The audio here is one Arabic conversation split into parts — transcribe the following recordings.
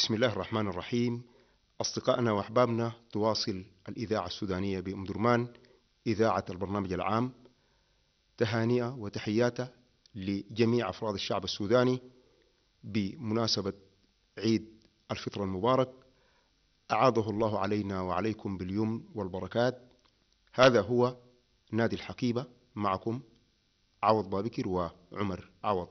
بسم الله الرحمن الرحيم. أصدقائنا وأحبابنا، تواصل الإذاعة السودانية بأم درمان إذاعة البرنامج العام تهانئة وتحياته لجميع أفراد الشعب السوداني بمناسبة عيد الفطر المبارك، أعاده الله علينا وعليكم باليمن والبركات. هذا هو نادي الحقيبة، معكم عوض بابكر وعمر عوض.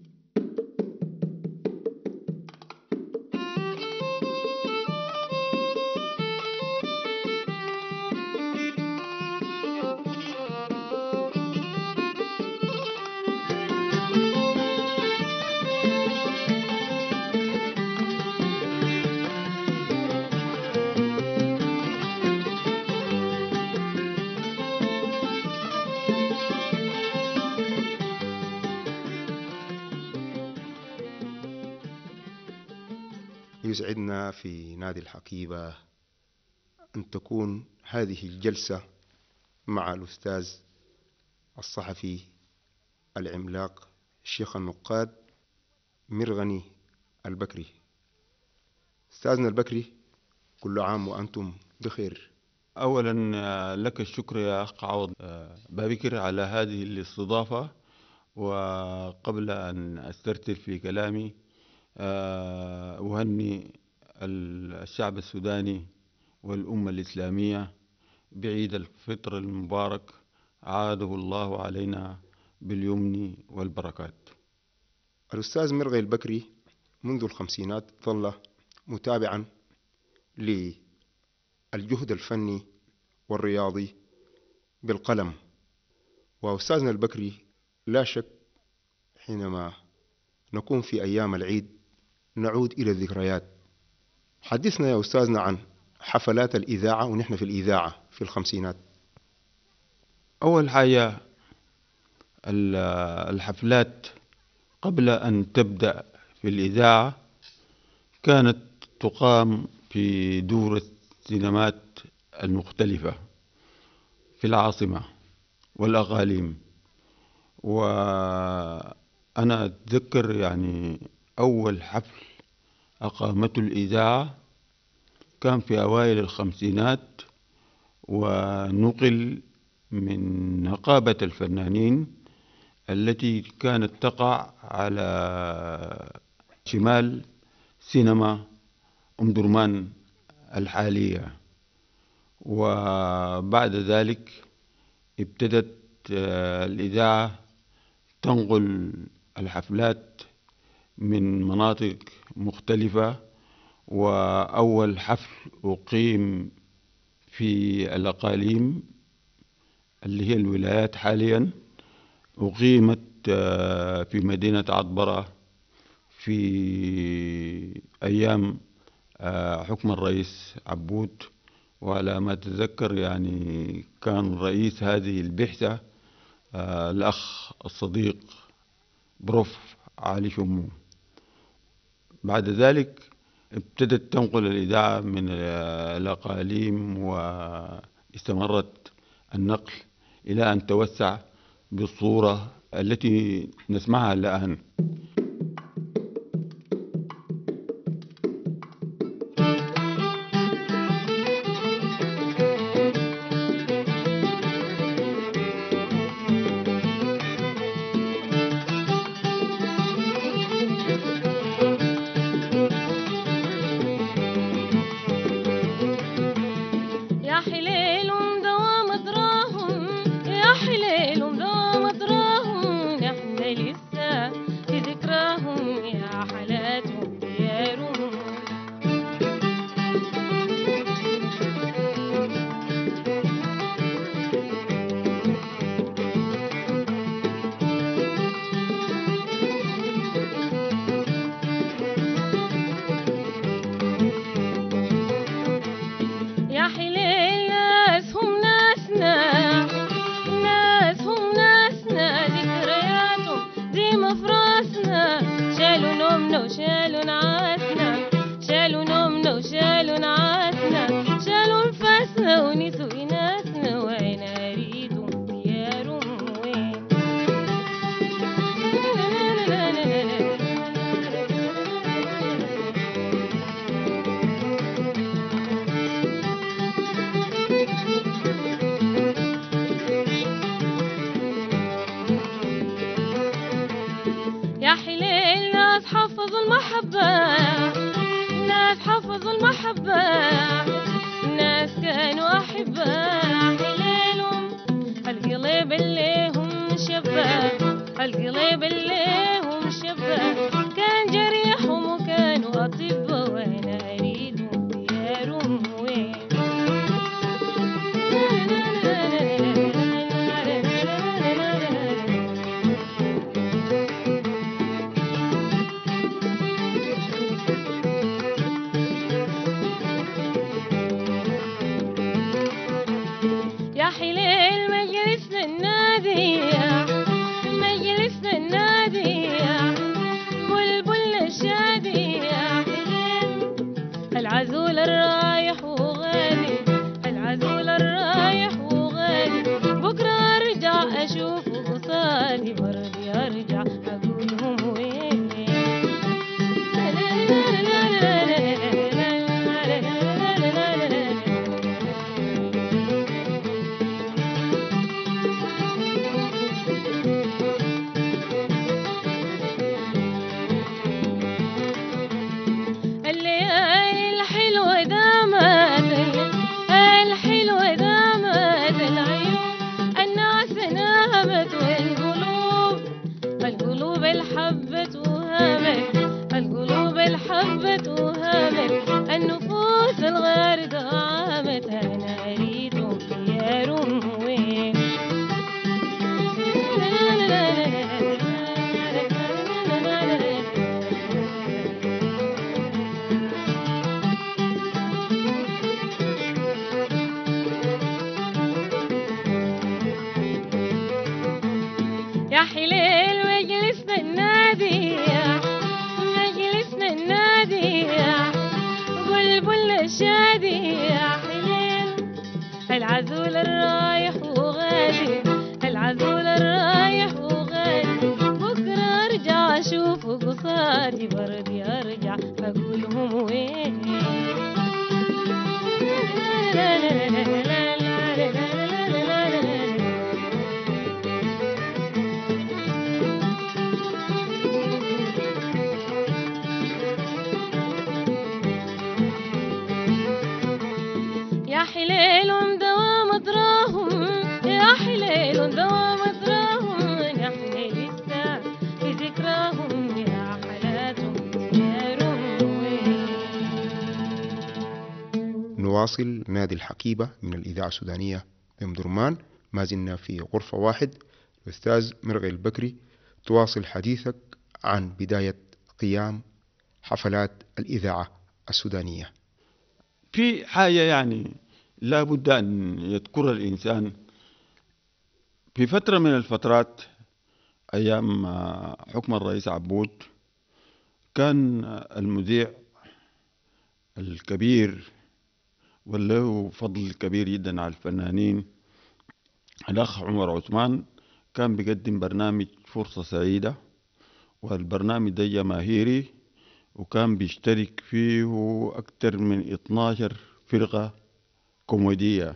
يسعدنا في نادي الحقيبة أن تكون هذه الجلسة مع الأستاذ الصحفي العملاق الشيخ النقاد مرغني البكري. أستاذنا البكري، كل عام وأنتم بخير. أولا لك الشكر يا أخ عوض بابكر على هذه الاستضافة. وقبل أن أسترسل في كلامي أهني الشعب السوداني والأمة الإسلامية بعيد الفطر المبارك، عاده الله علينا باليمن والبركات. الأستاذ مرغي البكري منذ الخمسينات ظل متابعا للجهد الفني والرياضي بالقلم. وأستاذنا البكري لا شك حينما نكون في أيام العيد نعود إلى الذكريات. حدثنا يا أستاذنا عن حفلات الإذاعة ونحن في الإذاعة في الخمسينات. أول حاجة الحفلات قبل أن تبدأ في الإذاعة كانت تقام في دور السينمات المختلفة في العاصمة والأقاليم. وأنا أتذكر يعني أول حفل أقامته الإذاعة كان في أوائل الخمسينات، ونقل من نقابة الفنانين التي كانت تقع على شمال سينما أم درمان الحالية. وبعد ذلك ابتدت الإذاعة تنقل الحفلات من مناطق مختلفة. وأول حفل أقيم في الأقاليم اللي هي الولايات حاليا أقيمت في مدينة عطبرة في أيام حكم الرئيس عبود. وعلى ما أتذكر يعني كان رئيس هذه البعثة الأخ الصديق بروف علي شمو. بعد ذلك ابتدت تنقل الإذاعة من الأقاليم، واستمرت النقل إلى أن توسع بالصورة التي نسمعها الآن. في ذكرى لفظ المحبة الناس كانوا أحباء حليلهم القلب اللي هم شباب القلب اللي هم شباب كان جريحهم وكانوا أطباء وأنا أريدهم ديارهم وين يا حليل مجلسنا النادي مجلسنا النادي بلبل الشادي يا حليل العزول الرايح وغالي العزول الرايح وغالي بكرة أرجع أشوفه قصادي برضي أرجع أقولهم وين الليالي الحلوة دامت الحلوة دامت العيون الناس نامت والقلوب القلوب الحبت وهامت القلوب الحبت وهامت النفوس الغاردة عامت أنا أريدهم ديارهم وين يا حليل مجلسنا النادي مجلسنا النادي بلبل الشادي يا حليل العزول الرايح وغالي العزول الرايح وغالي بكرة أرجع أشوفه قصادي برضي أرجع أقولهم وين يا حليل دوام دراهم يا حليل دوام دراهم نحن لسه في ذكراهم يا حلاتهم ديارهم نواصل نادي الحقيبة من الإذاعة السودانية بأم درمان. ما زلنا في غرفة واحد. الأستاذ مرغي البكري، تواصل حديثك عن بداية قيام حفلات الإذاعة السودانية. في حاجة يعني لا بد أن يذكر الإنسان. في فترة من الفترات أيام حكم الرئيس عبود كان المذيع الكبير وله فضل كبير جدا على الفنانين الأخ عمر عثمان كان بيقدم برنامج فرصة سعيدة، والبرنامج ده جماهيري وكان بيشترك فيه أكثر من 12 فرقة كوميدية.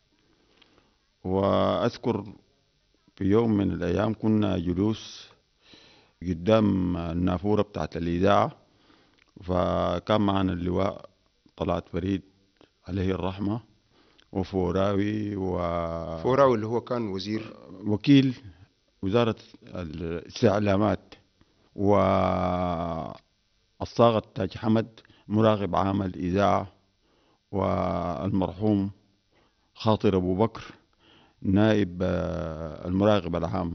وأذكر في يوم من الأيام كنا جلوس قدام النافورة بتاعت الإذاعة، فكان معنا اللواء طلعت فريد عليه الرحمة وفوراوي فوراوي اللي هو كان وكيل وزارة الاستعلامات، والصاغة تاج حمد مراقب عام الإذاعة، والمرحوم خاطر أبو بكر نائب المراقب العام.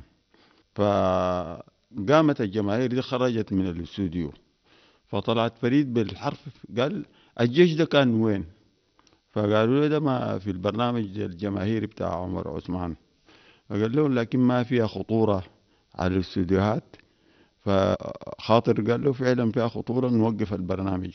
فقامت الجماهير دي خرجت من الاستوديو، فطلعت فريد بالحرف قال الجيش ده كان وين؟ فقالوا له ده ما في البرنامج الجماهيري بتاع عمر عثمان. فقال لهم لكن ما فيها خطورة على الاستوديوهات. فخاطر قال له فعلا فيها خطورة نوقف البرنامج.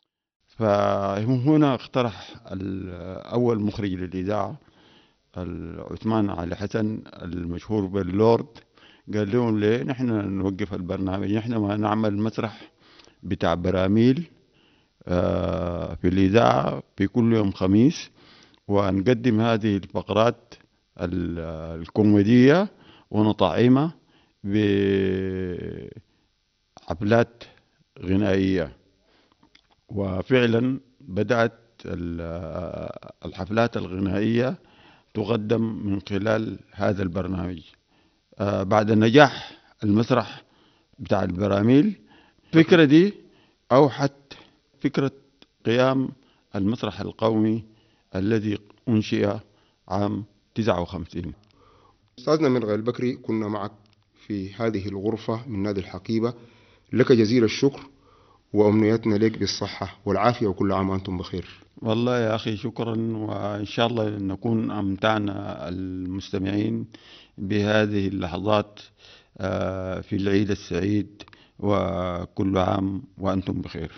فهنا اقترح أول مخرج للإذاعة عثمان علي حسن المشهور باللورد، قال لهم ليه نحن نوقف البرنامج؟ نحن ما نعمل مسرح بتاع براميل في الإذاعة في كل يوم خميس، ونقدم هذه الفقرات الكوميدية ونطعمها بحفلات غنائية. وفعلا بدأت الحفلات الغنائية تقدم من خلال هذا البرنامج. بعد نجاح المسرح بتاع البراميل، الفكرة دي أوحت فكرة قيام المسرح القومي الذي أنشئ عام 59. أستاذنا مرغي البكري، كنا معك في هذه الغرفة من نادي الحقيبة. لك جزيل الشكر وأمنيتنا لك بالصحة والعافية، وكل عام وأنتم بخير. والله يا أخي شكرا، وإن شاء الله نكون أمتعنا المستمعين بهذه اللحظات في العيد السعيد، وكل عام وأنتم بخير.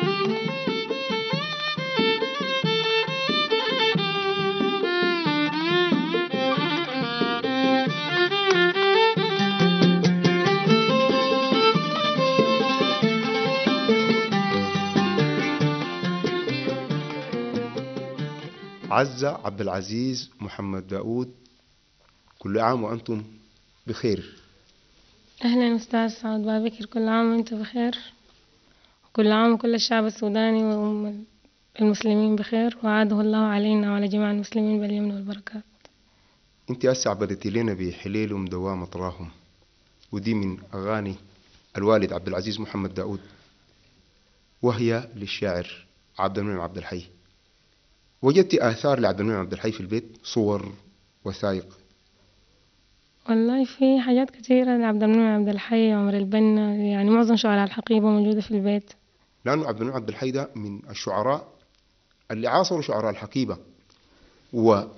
عزة عبد العزيز محمد داود، كل عام وأنتم بخير. أهلا أستاذ سعد بابكر، كل عام وأنت بخير، وكل عام وكل الشعب السوداني والمسلمين بخير، وعاده الله علينا وعلى جميع المسلمين باليمن والبركات. انت هسه عبدتي لنا بحليلهم دوام طراهم، ودي من أغاني الوالد عبد العزيز محمد داود، وهي للشاعر عبد المنعم عبد الحي. وجدت آثار لعبد المنعم عبد الحي في البيت، صور، وثائق؟ والله في حاجات كثيرة لعبد المنعم عبد الحي، عمر البنا، يعني معظم شعراء الحقيبة موجودة في البيت. لأنه عبد المنعم عبد الحي ده من الشعراء اللي عاصروا شعراء الحقيبة، وغنوا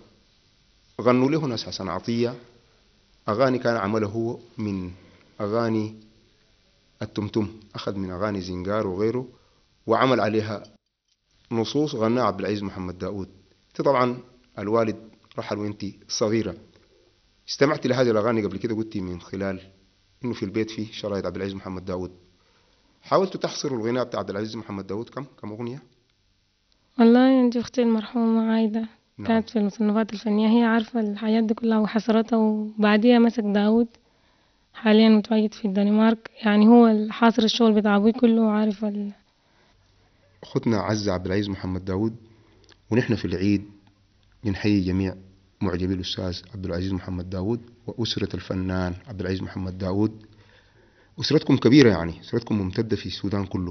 له ناس حسن عطية أغاني كان عمله هو من أغاني التمتم، أخذ من أغاني زنجار وغيره وعمل عليها نصوص غناها عبد العزيز محمد داود. انت طبعا الوالد رحل وانت صغيرة، استمعت لهذه الأغاني قبل كده، قلتي من خلال إنه في البيت فيه شرايط عبد العزيز محمد داود. حاولت تحصر الغناء بتاع عبد العزيز محمد داود كم أغنية؟ والله انت اختي المرحومة عايدة نعم. كانت في المصنفات الفنية، هي عارفة الحاجات دي كلها وحصرتها، وبعديها مسك داود حاليا متواجد في الدنمارك، يعني هو حاصر الشغل بتاع أبوي كله وعارف أختنا عزة عبد العزيز محمد داود، ونحن في العيد بنحيي جميع معجبي الأستاذ عبد العزيز محمد داود وأسرة الفنان عبد العزيز محمد داود. أسرتكم كبيرة، يعني أسرتكم ممتدة في السودان كله،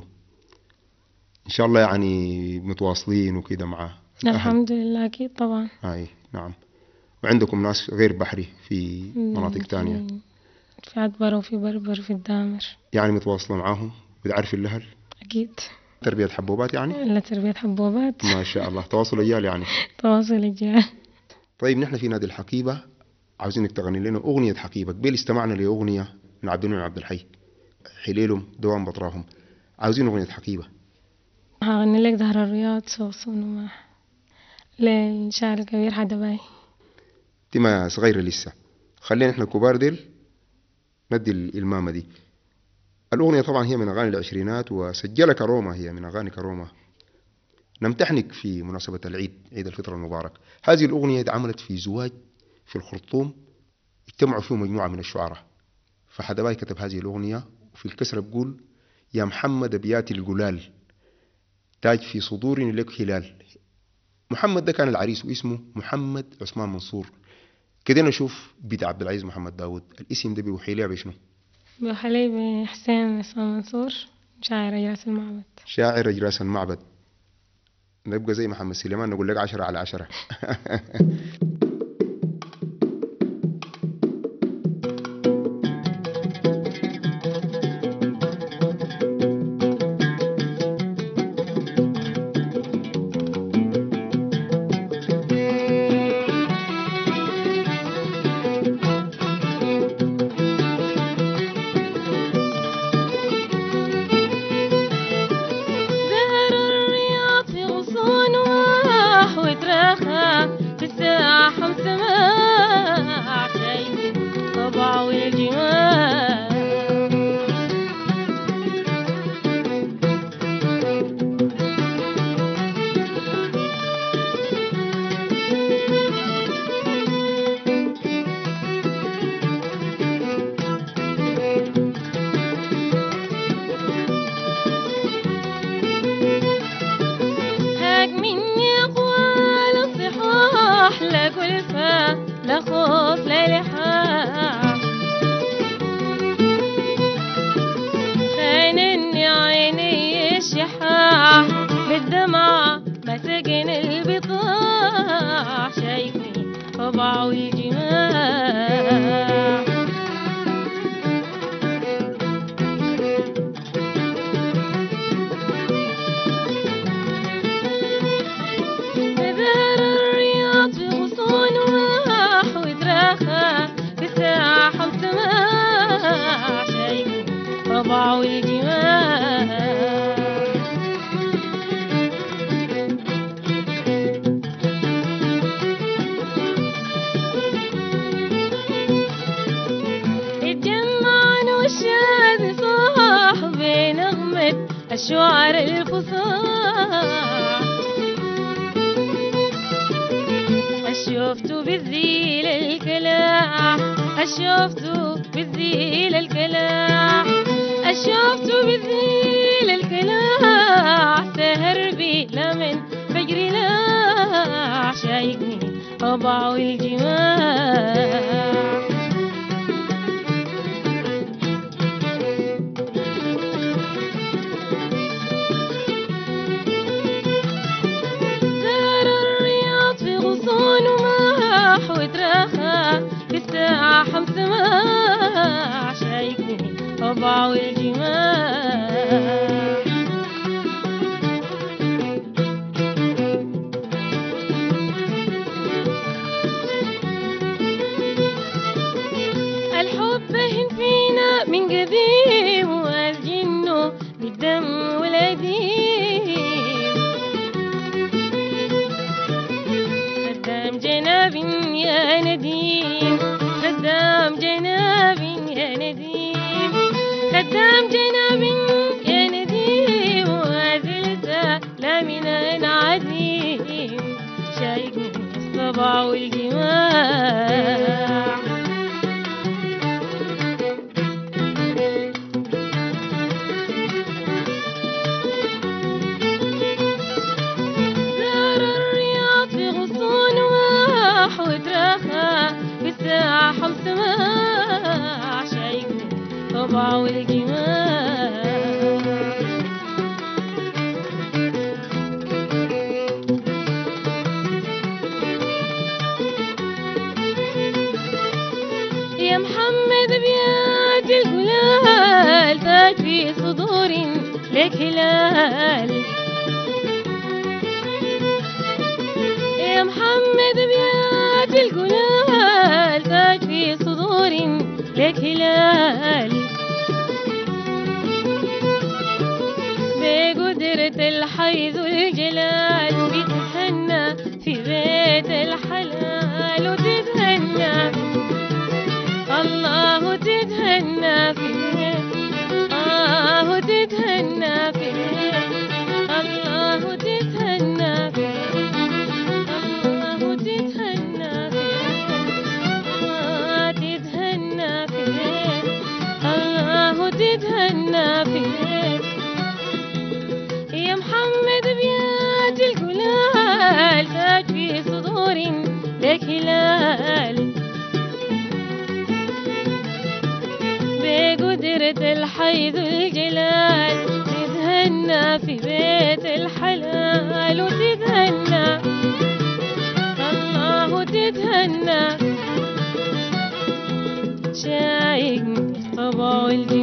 إن شاء الله يعني متواصلين وكده مع الأهل. الحمد لله، أكيد طبعا. نعم. وعندكم ناس غير بحري في مناطق تانية، في عدبر وفي بربر في الدامر، يعني متواصلة معاهم، بتعرف اللهل؟ أكيد. تربية حبوبات يعني؟ لا، تربية حبوبات. ما شاء الله، تواصل أجيال يعني. تواصل الجيال. طيب نحن في نادي الحقيبة عاوزينك تغني لنا أغنية حقيبة. قبل استمعنا لأغنية من عبد المنعم عبد الحي، حليلهم دوام بطراهم، عاوزين أغنية حقيبة. هغني لك زهر الرياض صوصون وماح للشاعر الكبير حدباي. انت ما صغيرة لسه، خلينا احنا الكبار ديل ندي المامة دي. الأغنية طبعا هي من أغاني العشرينات، وسجلها كروما، هي من أغاني كروما. نمتحنك في مناسبة العيد، عيد الفطر المبارك. هذه الأغنية اتعملت في زواج في الخرطوم، اجتمعوا فيه مجموعة من الشعراء، فحدباي كتب هذه الأغنية، وفي الكسرة بقول: يا محمد أبيات الجلال، تاج في صدور لك هلال. محمد ده كان العريس واسمه محمد عثمان منصور. كده نشوف بيت عبد العزيز محمد داود، الاسم ده بيوحي لي بشنو؟ بيوحي لي بحسين عثمان منصور، شاعر أجراس المعبد. شاعر أجراس المعبد. نبقى زي محمد سليمان نقول لك 10/10. زهر الرياض في غصون وترخى في الساعة لا كلفة لا خوف لا لحاح خانني عيني الشحاح بالدمعة ما سجن البطاح شايفني طبع والجماح ظهر الرياض في غصون واح وتراخى في الساحة وسماح شايفني طبع والجماح الشعر الفصاح الشوفت بالذيل الكلاح الشوفت بالذيل الكلاح الشوفت بالذيل الكلاح سهر بي لمن فجر لاح شايفني طبع الجماح حمس ما شايفني طبع والجماح الحب هن فينا من قديم والجن بالدم والأديم خدام جناب يا نديم خدام جناب يا نديم خدام جناب يا نديم وازلت لا من عديم شايفني الصبع والجماح زار الرياض في غصون واح وتراخى في الساحة وسماح شايفني طبع والجماح يا محمد بيات الهلال فات في صدور لك هلال يا محمد بيات الهلال فات في صدور لك هلال بقدرة الحي ذو الجلال بتتهنى في بيت الحلال وتتهنى الله تتهنى في وتتهنى في الله تتهنى في الله تتهنى في تتهنى في الله تتهنى في يا محمد بيات الهلال فات في صدور لك هلال بقدرة الحي ذو الجلال تتهنى في بيت الحلال وتتهنى الله تتهنى شايفني طبع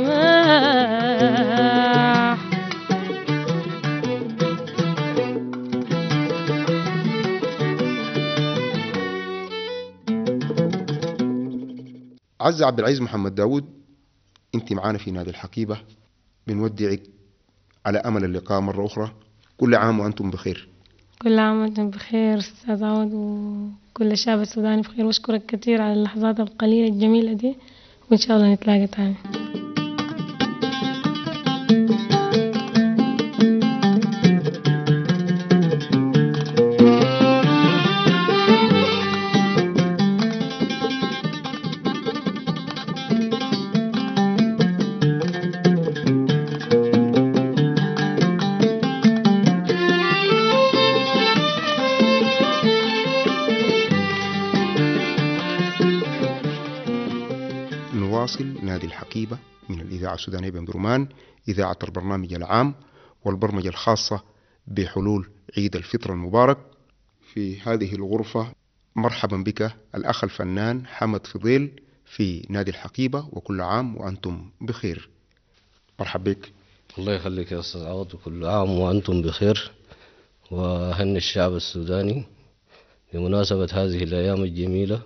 الجماح عز عبد العزيز محمد داود، انت معانا في نادي الحقيبة، بنودعك على أمل اللقاء مرة أخرى. كل عام وأنتم بخير. كل عام وأنتم بخير أستاذ عوض وكل الشعب السوداني بخير، وأشكرك كثير على اللحظات القليلة الجميلة دي، وإن شاء الله نتلاقى تاني. تواصل نادي الحقيبة من الإذاعة السودانية بأمدرمان إذاعة البرنامج العام والبرمجة الخاصة بحلول عيد الفطر المبارك. في هذه الغرفة مرحبا بك الأخ الفنان حمد فضيل في نادي الحقيبة، وكل عام وأنتم بخير. مرحبا بك. الله يخليك يا أستاذ عوض، وكل عام وأنتم بخير، وأهني الشعب السوداني بمناسبة هذه الأيام الجميلة،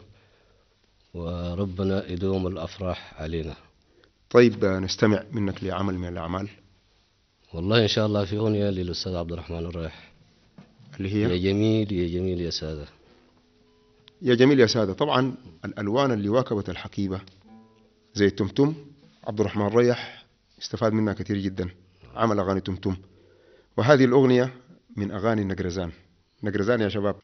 وربنا يدوم الأفراح علينا. طيب نستمع منك لعمل من الأعمال. والله إن شاء الله في أغنية للأستاذ عبد الرحمن الرايح اللي هي يا جميل يا جميل يا سادة. يا جميل يا سادة. طبعا الألوان اللي واكبت الحقيبة زي التمتم، عبد الرحمن الريح استفاد منها كثير جدا، عمل أغاني تمتم، وهذه الأغنية من أغاني نجرزان. نجرزان يا شباب.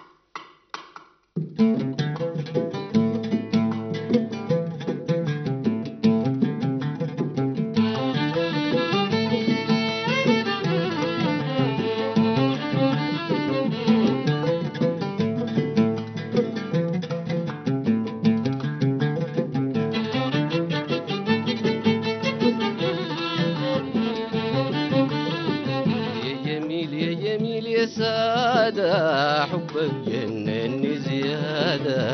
يا سادة حبك جنني زيادة،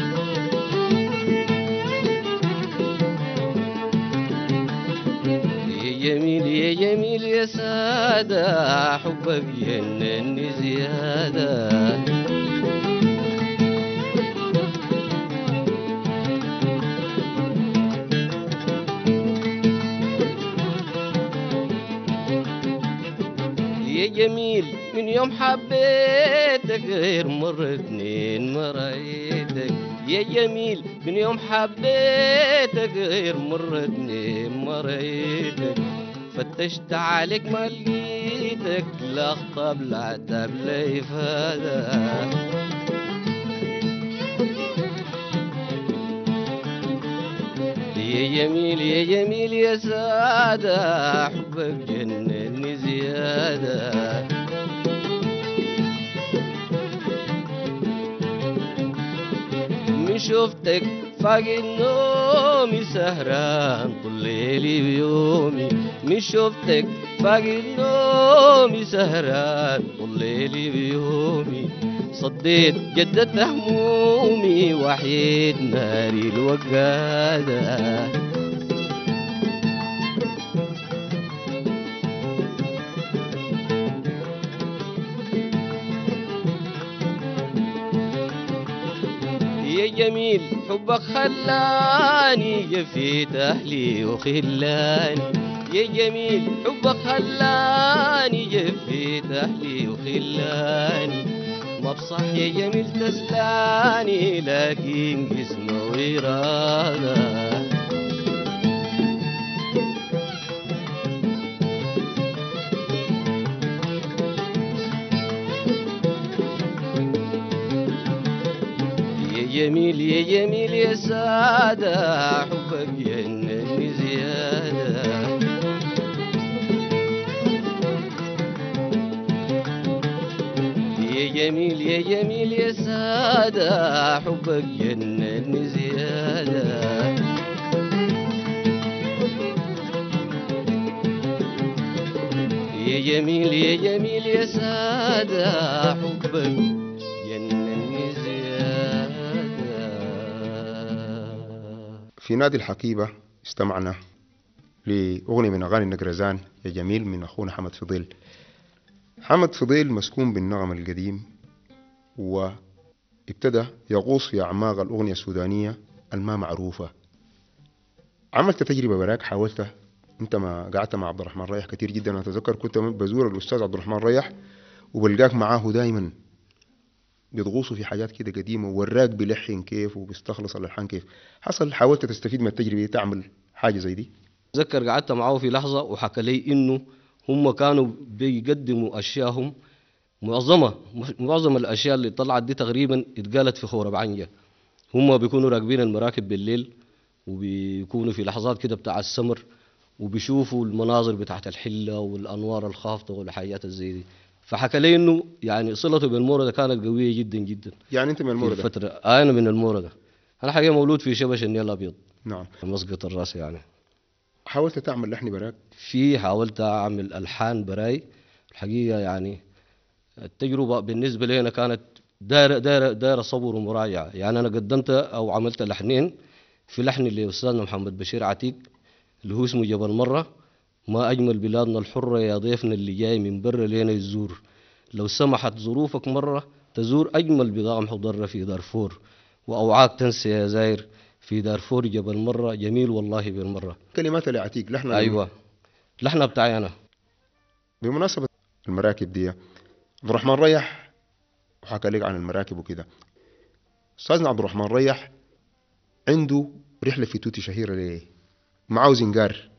يا جميل يا جميل يا سادة حبك جنني زيادة. يا جميل من يوم حبيتك غير مرة اتنين ما رأيتك، يا جميل من يوم حبيتك غير مرة اتنين ما رأيتك، فتشت عليك ما لقيتك، لا خطاب لا عتاب لا إفادة. يا جميل يا جميل يا سادة حبك جنني زيادة، من شفتك فاقد نومي سهران طول ليلي ويومي، من شفتك فاقد نومي سهران طول ليلي ويومي، صديت جدت همومي وحيد ناري الوقادة. يا جميل حبك خلاني جفيت أهلي وخلاني، يا جميل حبك خلاني جفيت أهلي وخلاني، ما بصح يا جميل تسلاني لكن جسمه وإرادة. يا جميل يا جميل يا سادة حبك جنني زيادة، يا جميل يا جميل يا سادة حبك جنني زيادة. يا جميل يا جميل يا سادة حبك جنني زيادة. في نادي الحقيبة استمعنا لأغنية من أغاني النجرزان يا جميل من أخونا حمد فضيل. حمد فضيل مسكون بالنغم القديم، وابتدى يغوص في أعماق الأغنية السودانية الما معروفة. عملت تجربة براك، حاولت أنت ما قعدت مع عبد الرحمن ريح كتير جدا. أنا أتذكر كنت بزور الأستاذ عبد الرحمن ريح وبلقاك معاه دايما بتغوصوا في حاجات كده قديمة، ووراك بيلحن كيف وبيستخلص الألحان كيف. حصل حاولت تستفيد من التجربة دي، تعمل حاجة زي دي؟ أتذكر قعدت معه في لحظة وحكى لي إنه هم كانوا بيقدموا أشياءهم معظم الأشياء اللي طلعت دي تقريبا اتقالت في خورة بعنجة. هم بيكونوا راكبين المراكب بالليل وبيكونوا في لحظات كده بتاع السمر وبيشوفوا المناظر بتاعت الحلة والأنوار الخافتة والحاجات الزي دي. فحكى لي إنه يعني صلته بالموردة كانت قوية جدا جدا. يعني أنت من الموردة؟ في الفترة أنا من الموردة. أنا حقيقة مولود في شبش النيل الأبيض، نعم. مسقط الراس يعني. حاولت تعمل لحن براك؟ حاولت أعمل ألحان براي. الحقيقة يعني التجربة بالنسبة لي أنا كانت دايرة صبر ومراجعة. يعني أنا قدمت أو عملت لحنين. في لحن لأستاذنا محمد بشير عتيق اللي هو اسمه جبل مرة، ما أجمل بلادنا الحرة يا ضيفنا اللي جاي من برا لينا يزور، لو سمحت ظروفك مرة تزور أجمل بضاعة محضرة في دارفور، وأوعاك تنسى يا زاير في دارفور جبل مرة جميل والله بالمرة. كلمات لعتيق لحن؟ أيوة لحنها بتاعي أنا. بمناسبة المراكب دي، عبد الرحمن ريح وحكى لك عن المراكب وكده. أستاذنا عبد الرحمن ريح عنده رحلة في توتي شهيرة ليه معاه زنجار،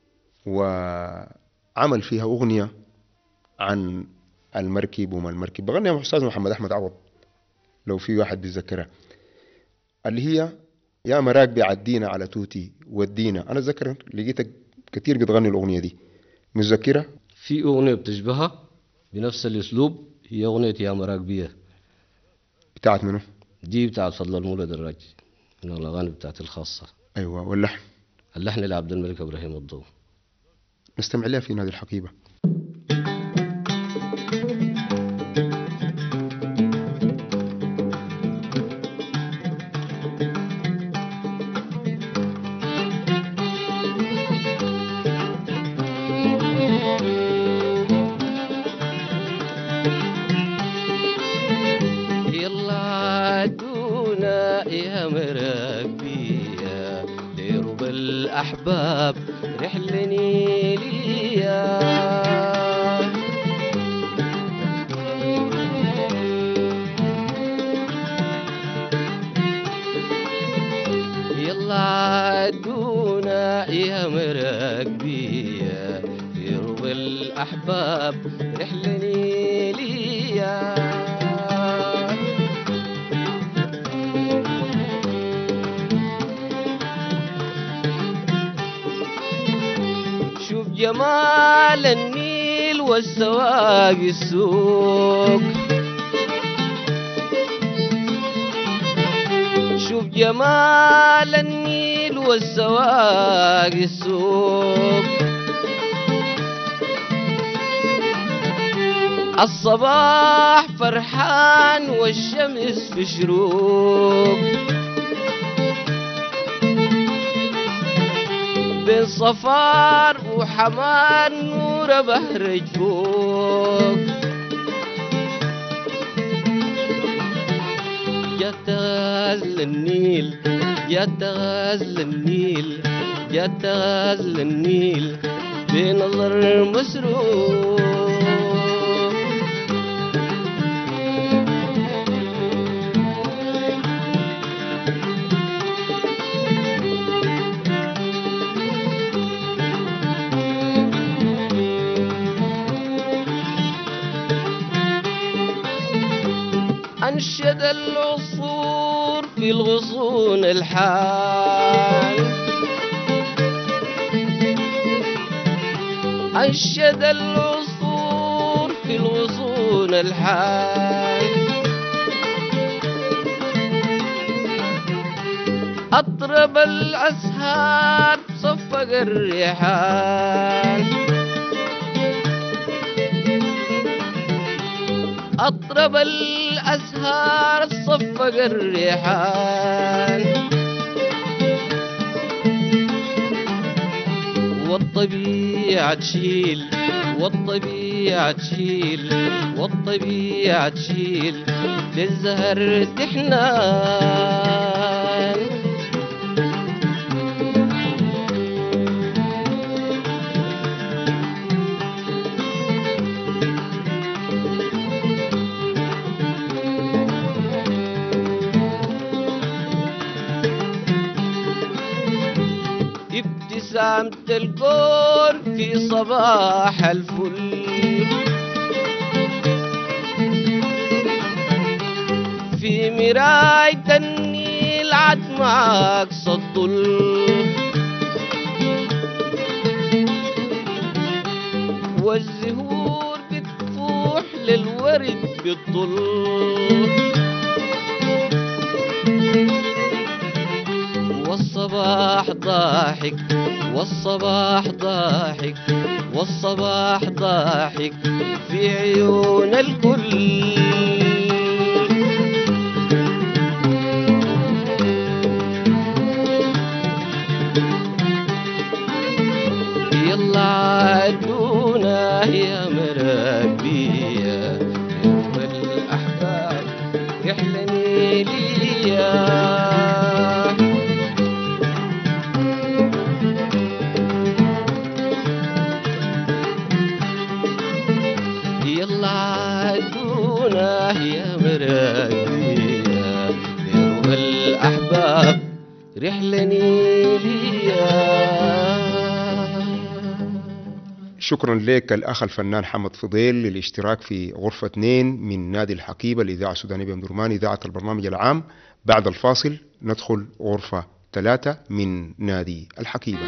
وعمل فيها أغنية عن المركب وما المركب، بغنيها مع أستاذ محمد أحمد عوض لو في واحد بيتذكرها، اللي هي يا مراك بيعدينا على توتي ودينا. أنا أتذكر لقيتك كتير بتغني الأغنية دي، متذكرة؟ في أغنية بتشبهها بنفس الأسلوب، هي أغنية يا مراك بيه. بتاعت منه؟ دي بتاعت فضل المولد الراجي، من الأغاني بتاعتي الخاصة. أيوة. واللحن؟ اللحن لعبد الملك إبراهيم الضو. نستمع لها في نادي الحقيبة. الأحباب رحلني ليا، يلا عدونا يا مراكبية في رب الأحباب رحلني ليا. جمال النيل والسواق السوق، شوف جمال النيل والسواق السوق، الصباح فرحان والشمس في شروق، بين صفار وحمار نور بهرج فوق، جت غزل النيل جت غزل النيل جت غزل النيل بنظر مسروق. أنشد العصفور في الغصون الحان، أنشد العصفور في الغصون الحان، أطرب الأزهار صفق الريحان، أطرب الأزهار صفق الريحان، والطبيعة تشيل والطبيعة تشيل والطبيعة تشيل للزهر تحنان. ابتسامة الكون في صباح الفل، في مراية النيل عد معاك الظل، والزهور بتفوح للورد بالظل، والصباح ضاحك والصباح ضاحك والصباح ضاحك في عيون الكل. يلا عدونا يا مربية يوم الأحباب رحلة نيلية. يلا عدونا يا مربية يوم الأحباب رحلة نيلية. شكرا لك الأخ الفنان حمد فضيل للاشتراك في غرفة 2 من نادي الحقيبة الإذاعة السودانية بأمدرمان إذاعة البرنامج العام. بعد الفاصل ندخل غرفة 3 من نادي الحقيبة.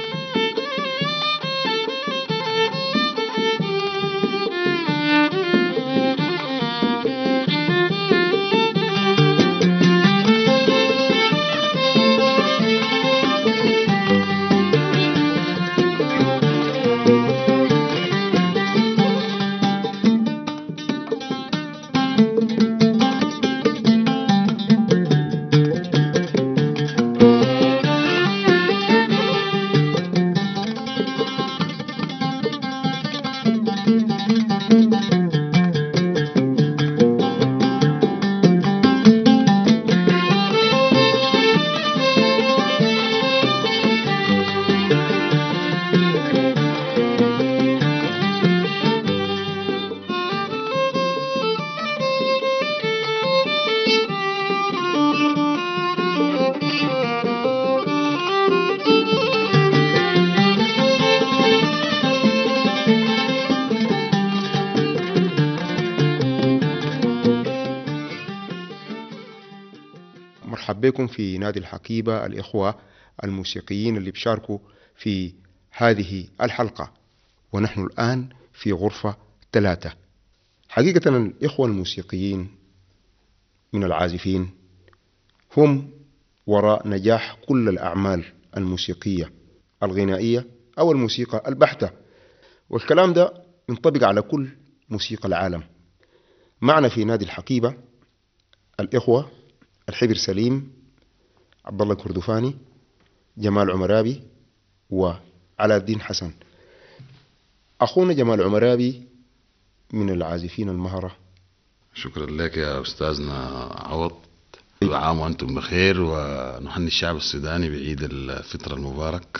مرحبا بكم في نادي الحقيبة الإخوة الموسيقيين اللي بيشاركوا في هذه الحلقة، ونحن الآن في غرفة 3. حقيقة الإخوة الموسيقيين من العازفين هم وراء نجاح كل الأعمال الموسيقية الغنائية أو الموسيقى البحتة، والكلام ده ينطبق على كل موسيقى العالم. معنا في نادي الحقيبة الإخوة الحبر سليم، عبد الله الكردفاني، جمال عمرابي، وعلاء الدين حسن. أخونا جمال عمرابي من العازفين المهرة. شكرا لك يا أستاذنا عوض، كل عام وأنتم بخير، ونهني الشعب السوداني بعيد الفطر المبارك.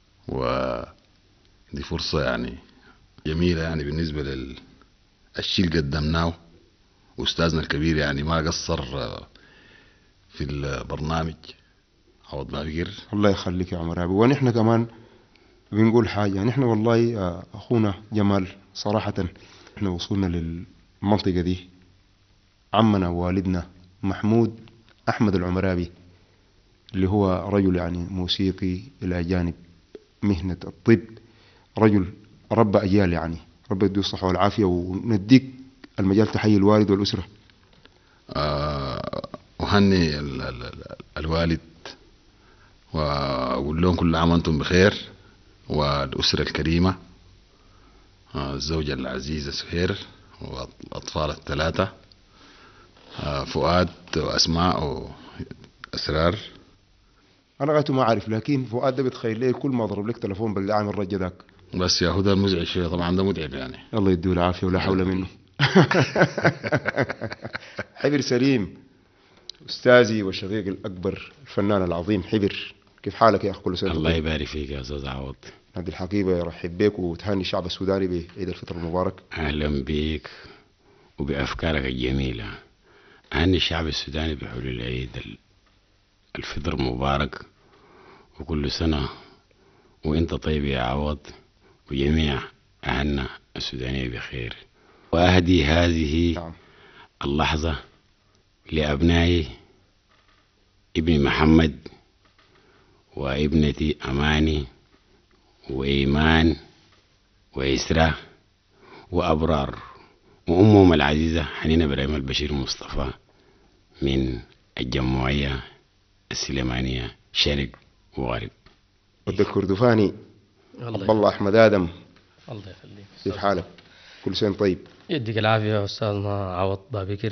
ودي فرصة يعني جميلة يعني بالنسبة للشيء اللي قدمناه، وأستاذنا الكبير يعني ما قصر في البرنامج عوض باقر. الله يخليك يا عمرابي. ونحن كمان بنقول حاجة، نحن والله أخونا جمال صراحة نحن وصلنا للمنطقة دي عمنا ووالدنا محمود أحمد العمرابي، اللي هو رجل يعني موسيقي إلى جانب مهنة الطب، رجل رب أجيال، يعني رب يديه الصحة والعافية، ونديك المجال تحيي الوالد والأسرة. أهني الوالد وأقول لهم كل عام وأنتم بخير، والأسرة الكريمة، الزوجة العزيزة سهير، والأطفال الثلاثة فؤاد وأسماء وأسرار. أنا غايته ما أعرف، لكن فؤاد ده بتخيل لي كل ما أضرب لك تلفون باللي عامل الرجل ذاك. بس يا هدى المزعج شوية طبعا، ده متعب يعني. الله يديه العافية ولا حول منه. حبر سليم أستاذي وشقيقي الأكبر الفنان العظيم حبر، كيف حالك يا أخ؟ كل سنة الله يبارك فيك يا أستاذ عوض. هذه الحقيبة يرحب بك وتهاني الشعب السوداني بعيد الفطر المبارك. أهلا بك وبأفكارك الجميلة. أهني الشعب السوداني بحلول العيد الفطر المبارك، وكل سنة وإنت طيب يا عوض، وجميع أهلنا السودانية بخير. وأهدي هذه اللحظة لأبنائي، ابني محمد وابنتي أماني وإيمان وإسراء وأبرار، وأمهم العزيزة حنين إبراهيم البشير مصطفى من الجمهورية السليمانية شرق وغرب. ود الكردفاني عبد الله أحمد آدم، الله يخليك. كيف حالك؟ كل سنة طيب. يديك العافية أستاذنا عوض بابكر،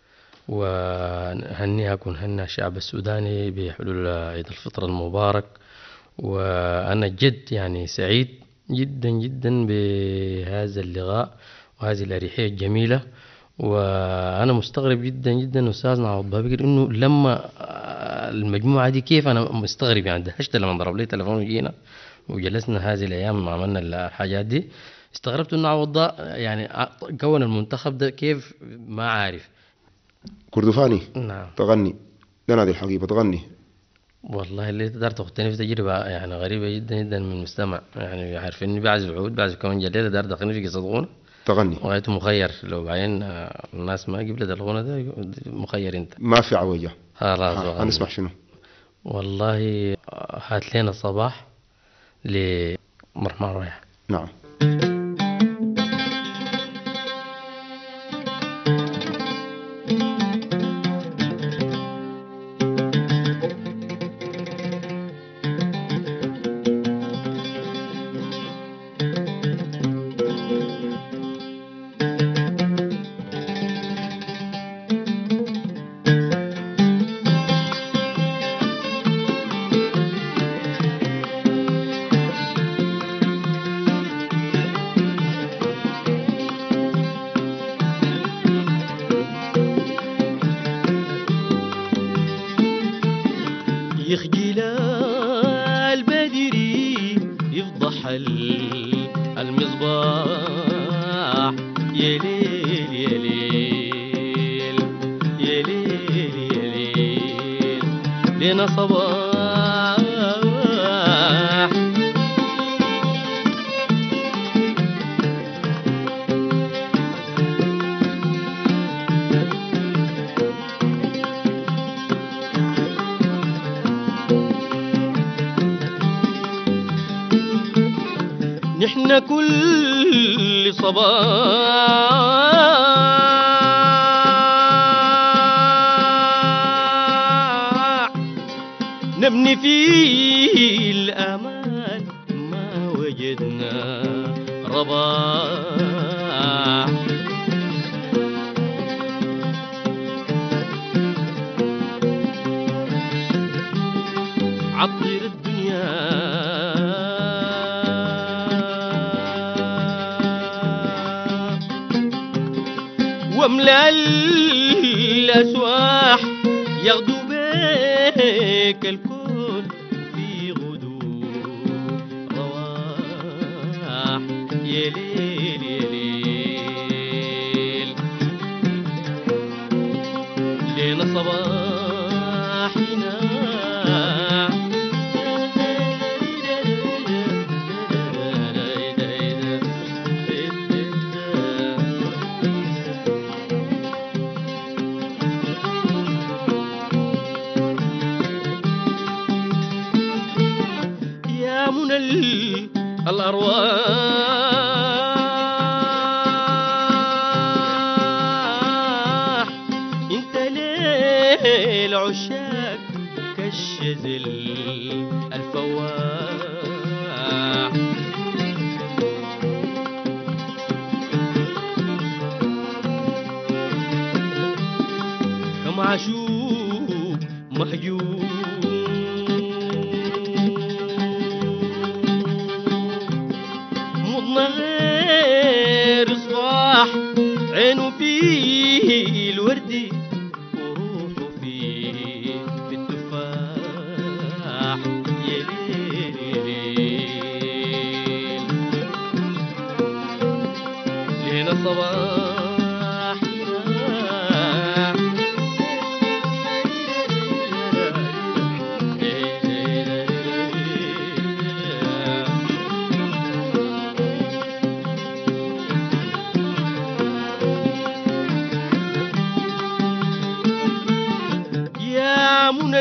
ونهني الشعب السوداني بحلول عيد الفطر المبارك. وأنا جد يعني سعيد جدا جدا بهذا اللقاء وهذه الأريحية الجميلة. وأنا مستغرب جدا جدا أستاذنا عوض بابكر إنه لما المجموعة دي، كيف أنا مستغرب يعني دهشت لما ضرب لي تلفون وجينا وجلسنا هذه الأيام عملنا الحاجات دي. استغربت إنه عوض ده يعني كون المنتخب ده كيف ما عارف. كردفاني نعم تغني لنا هذه الحقيبة، تغني. والله اللي تقدر تاخدني في تجربة يعني غريبة جدا جدا من المستمع، يعني عارفين بعزف عود بعزف كمان جليل، تقدر تاخدني في قصة غنى تغني وغايته مخير. لو بعدين الناس ما قبلت الغنى ده مخير انت. ما في عوجة. خلاص هنسمع شنو؟ والله هات لنا الصباح لمرحمن رايح. نعم. يخجل البدري يفضح المصباح، يا ليل يا ليل يا ليل يا ليل لنا صباح. نحن كل صباح نبني فيه الأمان، ما وجدنا رباح. عطر الدنيا واملأ الأسواح، يغدو بك الكون في غدو رواح. يا ليل يا ليل لينا صباحنا. الأرواح انت ليه العشاق كالشزل الفواح. كم عشوق محجوب غير صباح، عينه فيه الوردي وروحه فيه في التفاح. يا ليل يا ليل لينا صباح. من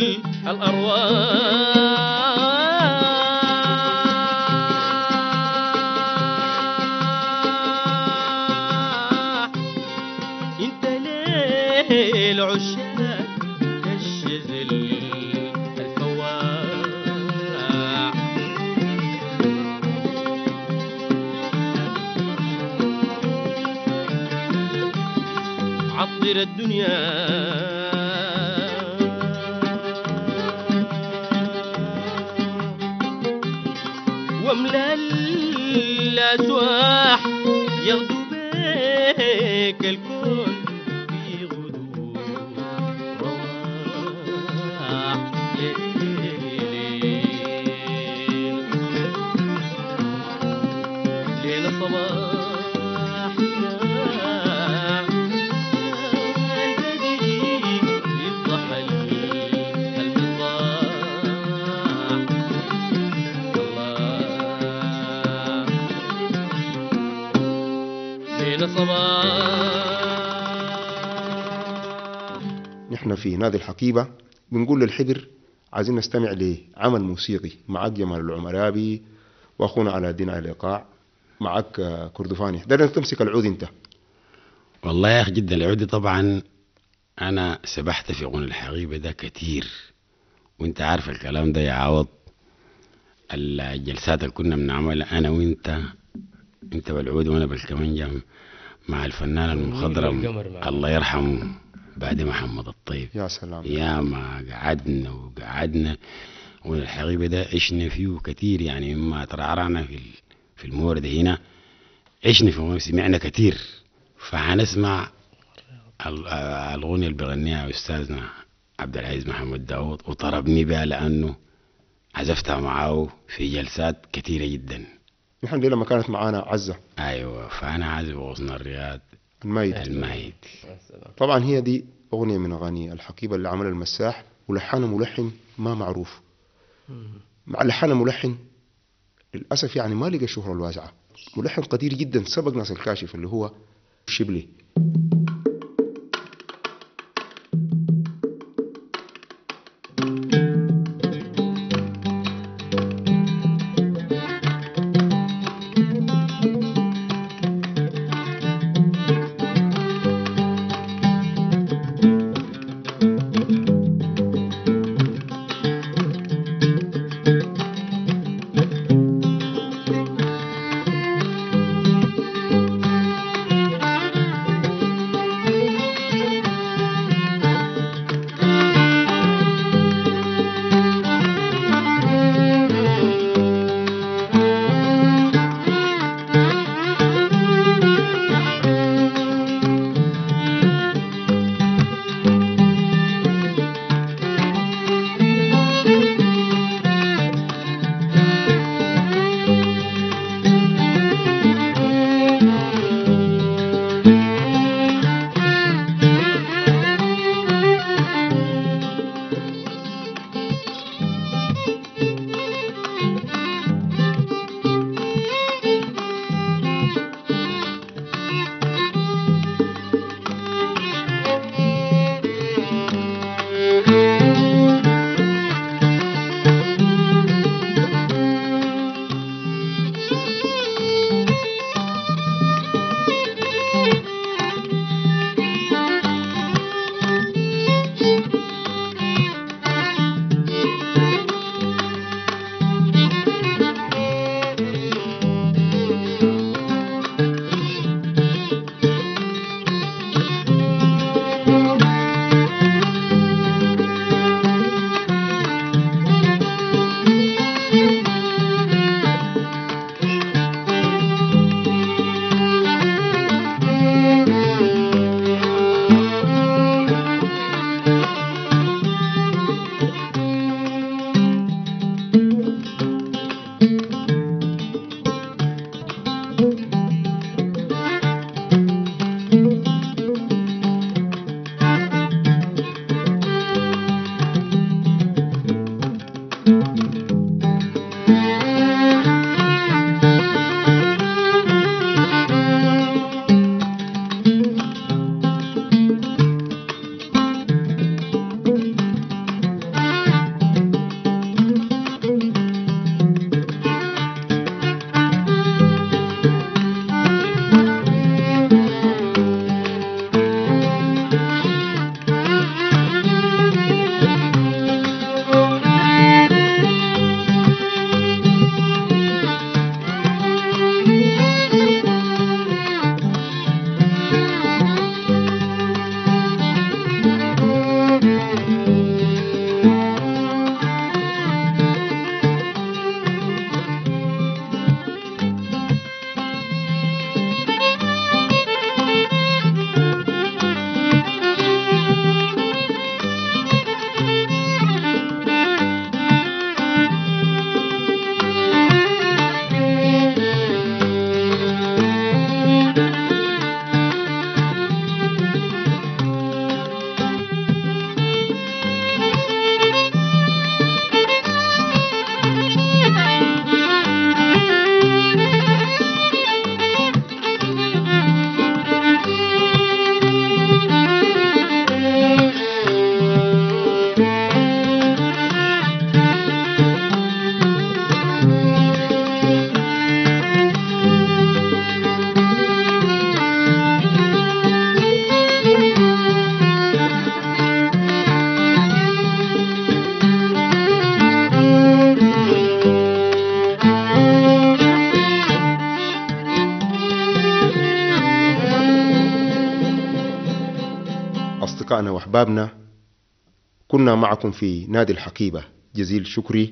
الأرواح انت ليه العشاق كالشزل الفواح. عطر الدنيا واملأ الأسواح يغدو بك الكون في غدو رواح ليل الصباح البدري يفضح المصباح ليل الصباح. نحن في نادي الحقيبة بنقول للحبر عايزين نستمع لعمل موسيقي. معك جمال العمرابي واخونا علاء الدين على الايقاع، معك كردفاني. دايما تمسك العود انت. والله يا أخي جدا العودة طبعا أنا سبحت في غنى الحقيبة ده كتير، وانت عارف الكلام ده يا عوض. الجلسات اللي كنا بنعملها أنا وانت، انت بالعود وانا بالكمانجة مع الفنان المخضرم الله يرحمه بعد محمد الطيب. يا سلام. يا ما قعدنا والحقيبة ده عشنا فيه كتير، يعني مما ترعرعنا في المورد هنا عشنا فيه سمعنا كتير. فحنسمع الأغنية اللي بغنيها أستاذنا عبد العزيز محمد داود وطربني بها لأنه عزفتها معاه في جلسات كتيرة جدا. نحن لما كانت معانا عزة. أيوة، فأنا عازف غصن الرياض الميت. طبعا هي دي أغنية من أغاني الحقيبة اللي عملها المساح، ولحنها ملحن ما معروف. مع لحنها ملحن للأسف يعني ما لقى الشهرة الواسعة. ملحن قدير جدا سبق ناس الكاشف اللي هو شبلي. أصدقائنا وأحبابنا، كنا معكم في نادي الحقيبة. جزيل شكري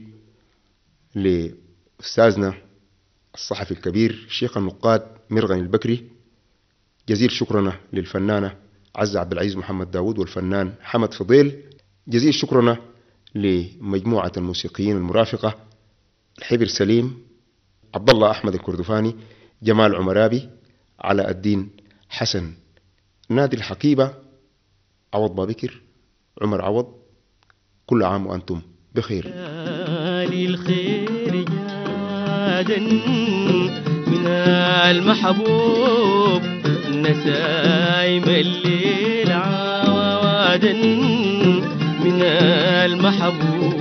لأستاذنا الصحفي الكبير شيخ النقاد مرغني البكري. جزيل شكرنا للفنانة عزة عبد العزيز محمد داود والفنان حمد فضيل. جزيل شكرنا لمجموعة الموسيقيين المرافقة الحبر سليم، عبد الله أحمد الكردفاني، جمال عمرابي، علاء الدين حسن. نادي الحقيبة، عوض بابكر، عمر عوض، كل عام وأنتم بخير. الخير جادا من المحبوب، نسايم الليل عوادا من المحبوب.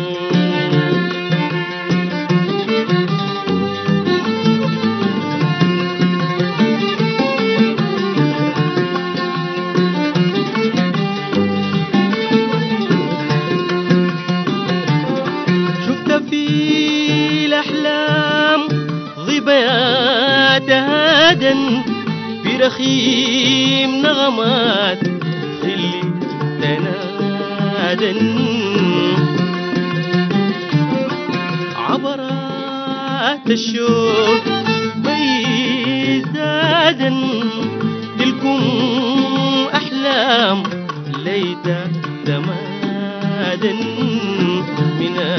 برخيم نغمات اللي تنادن، عبرات الشوق بيزادا، تلكم أحلام ليت تمادا من